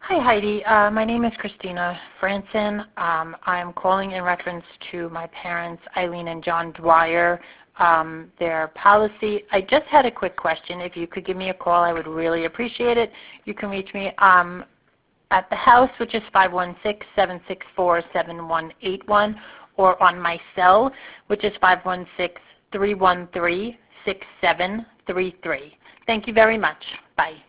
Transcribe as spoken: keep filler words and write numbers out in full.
Hi, Heidi. Uh, my name is Christina Franson. Um, I'm calling in reference to my parents, Eileen and John Dwyer, um, their policy. I just had a quick question. If you could give me a call, I would really appreciate it. You can reach me um, at the house, which is five one six, seven six four, seven one eight one, or on my cell, which is five one six, three one three, six seven three three. Thank you very much. Bye.